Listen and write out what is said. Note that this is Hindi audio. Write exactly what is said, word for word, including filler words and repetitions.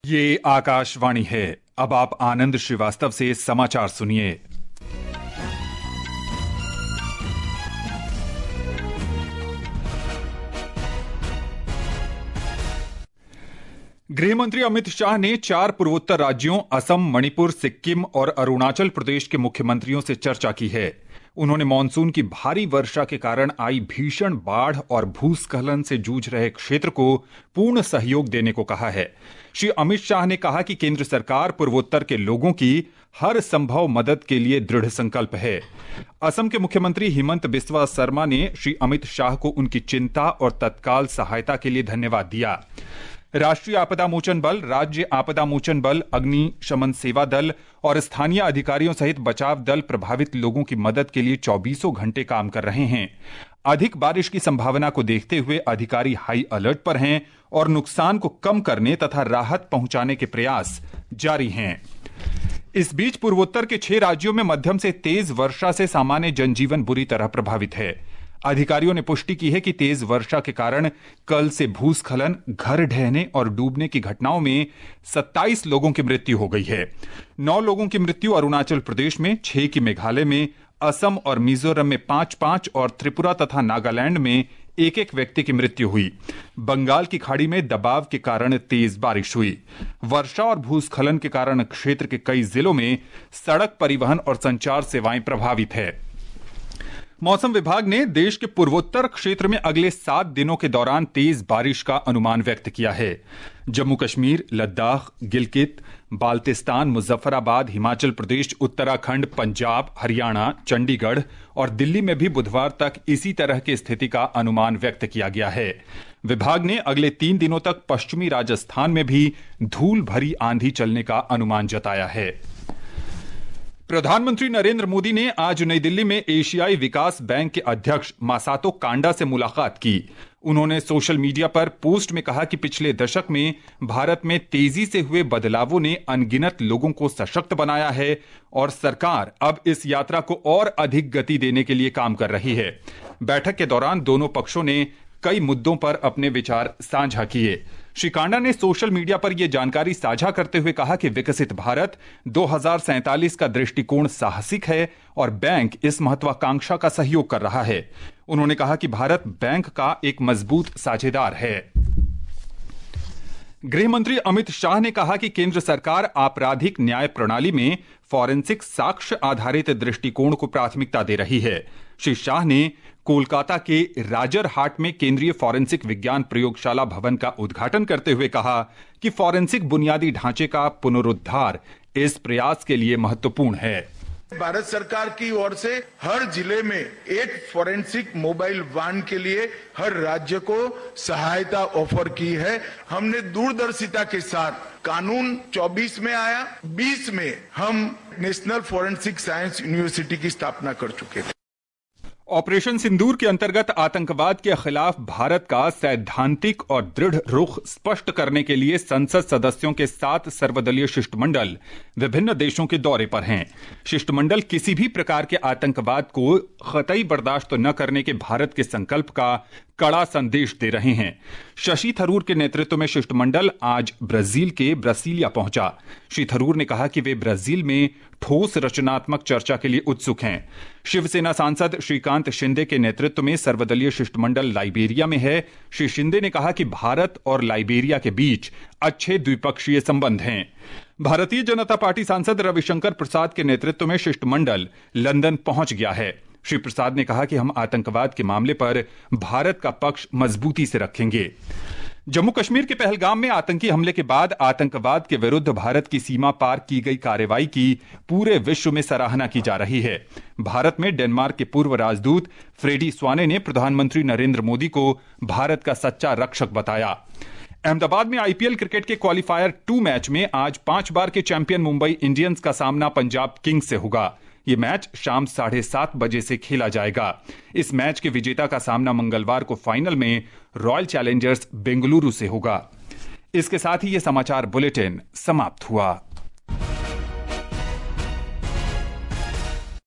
ये आकाशवाणी है। अब आप आनंद श्रीवास्तव से समाचार सुनिए। गृहमंत्री अमित शाह ने चार पूर्वोत्तर राज्यों असम, मणिपुर, सिक्किम और अरुणाचल प्रदेश के मुख्यमंत्रियों से चर्चा की है। उन्होंने मानसून की भारी वर्षा के कारण आई भीषण बाढ़ और भूस्खलन से जूझ रहे क्षेत्र को पूर्ण सहयोग देने को कहा है। श्री अमित शाह ने कहा कि केंद्र सरकार पूर्वोत्तर के लोगों की हर संभव मदद के लिए दृढ़ संकल्प है। असम के मुख्यमंत्री हिमंत बिस्वा शर्मा ने श्री अमित शाह को उनकी चिंता और तत्काल सहायता के लिए धन्यवाद दिया। राष्ट्रीय आपदा मोचन बल, राज्य आपदा मोचन बल, अग्निशमन सेवा दल और स्थानीय अधिकारियों सहित बचाव दल प्रभावित लोगों की मदद के लिए चौबीसों घंटे काम कर रहे हैं। अधिक बारिश की संभावना को देखते हुए अधिकारी हाई अलर्ट पर हैं और नुकसान को कम करने तथा राहत पहुंचाने के प्रयास जारी हैं। इस बीच पूर्वोत्तर के छह राज्यों में मध्यम से तेज वर्षा से सामान्य जनजीवन बुरी तरह प्रभावित है। अधिकारियों ने पुष्टि की है कि तेज वर्षा के कारण कल से भूस्खलन, घर ढहने और डूबने की घटनाओं में सत्ताईस लोगों की मृत्यु हो गई है। नौ लोगों की मृत्यु अरुणाचल प्रदेश में, छह की मेघालय में, असम और मिजोरम में पांच पांच और त्रिपुरा तथा नागालैंड में एक एक व्यक्ति की मृत्यु हुई। बंगाल की खाड़ी में दबाव के कारण तेज बारिश हुई। वर्षा और भूस्खलन के कारण क्षेत्र के कई जिलों में सड़क परिवहन और संचार सेवाएं प्रभावित है। मौसम विभाग ने देश के पूर्वोत्तर क्षेत्र में अगले सात दिनों के दौरान तेज बारिश का अनुमान व्यक्त किया है। जम्मू कश्मीर, लद्दाख, गिलगित, बाल्टिस्तान, मुजफ्फराबाद, हिमाचल प्रदेश, उत्तराखंड, पंजाब, हरियाणा, चंडीगढ़ और दिल्ली में भी बुधवार तक इसी तरह की स्थिति का अनुमान व्यक्त किया गया है। विभाग ने अगले तीन दिनों तक पश्चिमी राजस्थान में भी धूल भरी आंधी चलने का अनुमान जताया है। प्रधानमंत्री नरेंद्र मोदी ने आज नई दिल्ली में एशियाई विकास बैंक के अध्यक्ष मासातो कांडा से मुलाकात की। उन्होंने सोशल मीडिया पर पोस्ट में कहा कि पिछले दशक में भारत में तेजी से हुए बदलावों ने अनगिनत लोगों को सशक्त बनाया है और सरकार अब इस यात्रा को और अधिक गति देने के लिए काम कर रही है। बैठक के दौरान दोनों पक्षों ने कई मुद्दों पर अपने विचार साझा किए। श्री कांडा ने सोशल मीडिया पर यह जानकारी साझा करते हुए कहा कि विकसित भारत दो हज़ार सैंतालीस का दृष्टिकोण साहसिक है और बैंक इस महत्वाकांक्षा का सहयोग कर रहा है। उन्होंने कहा कि भारत बैंक का एक मजबूत साझेदार है। गृह मंत्री अमित शाह ने कहा कि केंद्र सरकार आपराधिक न्याय प्रणाली में फॉरेंसिक साक्ष्य आधारित दृष्टिकोण को प्राथमिकता दे रही है। श्री शाह ने कोलकाता के राजर हाट में केंद्रीय फॉरेंसिक विज्ञान प्रयोगशाला भवन का उद्घाटन करते हुए कहा कि फॉरेंसिक बुनियादी ढांचे का पुनरुद्धार इस प्रयास के लिए महत्वपूर्ण है। भारत सरकार की ओर से हर जिले में एक फॉरेंसिक मोबाइल वाहन के लिए हर राज्य को सहायता ऑफर की है। हमने दूरदर्शिता के साथ कानून चौबीस में आया, बीस में हम नेशनल फॉरेंसिक साइंस यूनिवर्सिटी की स्थापना कर चुके थे। ऑपरेशन सिंदूर के अंतर्गत आतंकवाद के खिलाफ भारत का सैद्धांतिक और दृढ़ रुख स्पष्ट करने के लिए संसद सदस्यों के साथ सर्वदलीय शिष्टमंडल विभिन्न देशों के दौरे पर हैं। शिष्टमंडल किसी भी प्रकार के आतंकवाद को कतई बर्दाश्त न करने के भारत के संकल्प का कड़ा संदेश दे रहे हैं। शशि थरूर के नेतृत्व में शिष्टमंडल आज ब्राजील के ब्रासिलिया पहुंचा। श्री थरूर ने कहा कि वे ब्राजील में ठोस रचनात्मक चर्चा के लिए उत्सुक हैं। शिवसेना सांसद श्रीकांत शिंदे के नेतृत्व में सर्वदलीय शिष्टमंडल लाइबेरिया में है। श्री शिंदे ने कहा कि भारत और लाइबेरिया के बीच अच्छे द्विपक्षीय संबंध हैं। भारतीय जनता पार्टी सांसद रविशंकर प्रसाद के नेतृत्व में शिष्टमंडल लंदन पहुंच गया है। श्री प्रसाद ने कहा कि हम आतंकवाद के मामले पर भारत का पक्ष मजबूती से रखेंगे। जम्मू कश्मीर के पहलगाम में आतंकी हमले के बाद आतंकवाद के विरुद्ध भारत की सीमा पार की गई कार्रवाई की पूरे विश्व में सराहना की जा रही है। भारत में डेनमार्क के पूर्व राजदूत फ्रेडी स्वाने ने प्रधानमंत्री नरेंद्र मोदी को भारत का सच्चा रक्षक बताया। अहमदाबाद में आईपीएल क्रिकेट के क्वालिफायर टू मैच में आज पांच बार के चैंपियन मुंबई इंडियंस का सामना पंजाब किंग्स से होगा। ये मैच शाम साढ़े सात बजे से खेला जाएगा। इस मैच के विजेता का सामना मंगलवार को फाइनल में रॉयल चैलेंजर्स बेंगलुरु से होगा। इसके साथ ही ये समाचार बुलेटिन समाप्त हुआ।